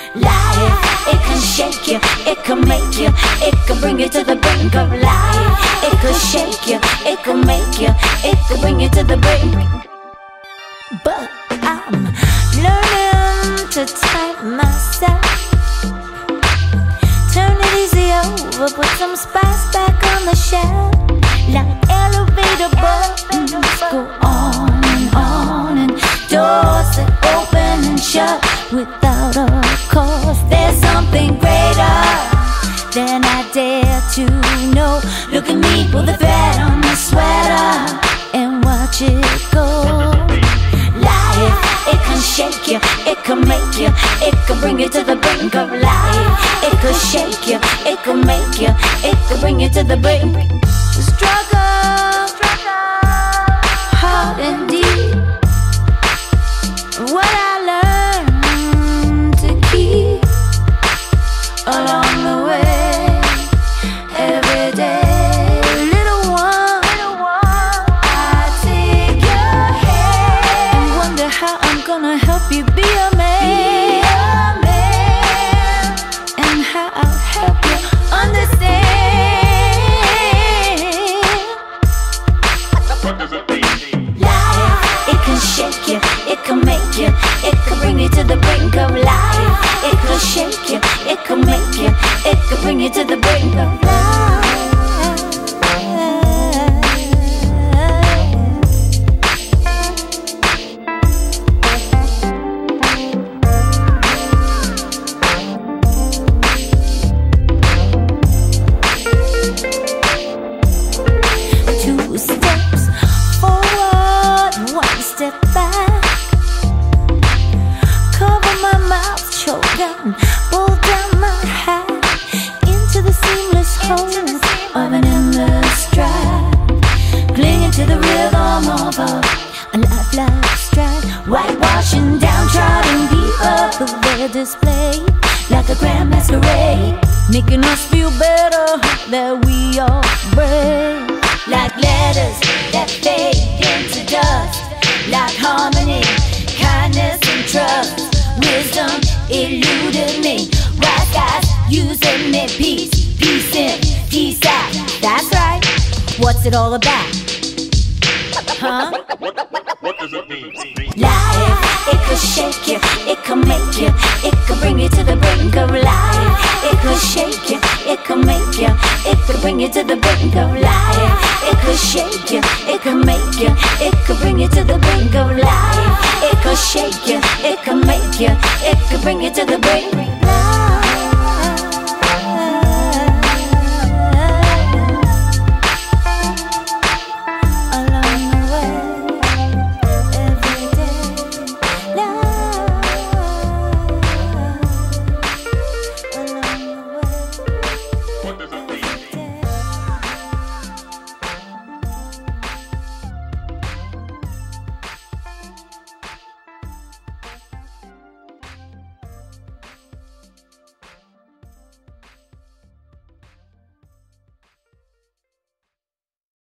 life. It can shake you, it can make you, it can bring you to the brink of life. It can shake you, it can make you, it can bring you to the brink. But I'm learning to tighten myself. Turn it easy over, put some spice back on the shelf. Like elevator buttons go on and doors that open and shut without a cause. There's something greater than I dare to know. Look at me, pull the thread on my sweater and watch it go. Life, it can shake you, it can make you, it can bring you to the brink of life. It can shake you, it can make you, it can bring you to the brink. Struggle, hard and deep. What I learned to keep along the way, every day. Little one, I take your hand and wonder how I'm gonna help you be a man, and how I'll help you understand. Life, it can shake you, it can make you, it can bring you to the brink of life. It can shake you, it can make you, it can bring you to the brink of life. Two steps forward, one step back. Cover my mouth, choke down, pull down my hat into the seamless hole of an endless stride. Clinging to the rhythm of a lifelike stride. Whitewashing downtrodden people who their display like a grand masquerade, making us feel better that we are brave. Like letters that fade into dust, like harmony, kindness and trust. Wisdom eluding me, wise guys using me. Peace, peace in, peace out. That's right. What's it all about? Huh? What does it mean? Life, it could shake you, it could make you, it could bring you to the brink of life. It could shake you, it could make you, it could bring you to the brink of life. It could shake you, it could make you, it could bring you to the brink of life. It could shake you, it could make you, it could bring you to the brink.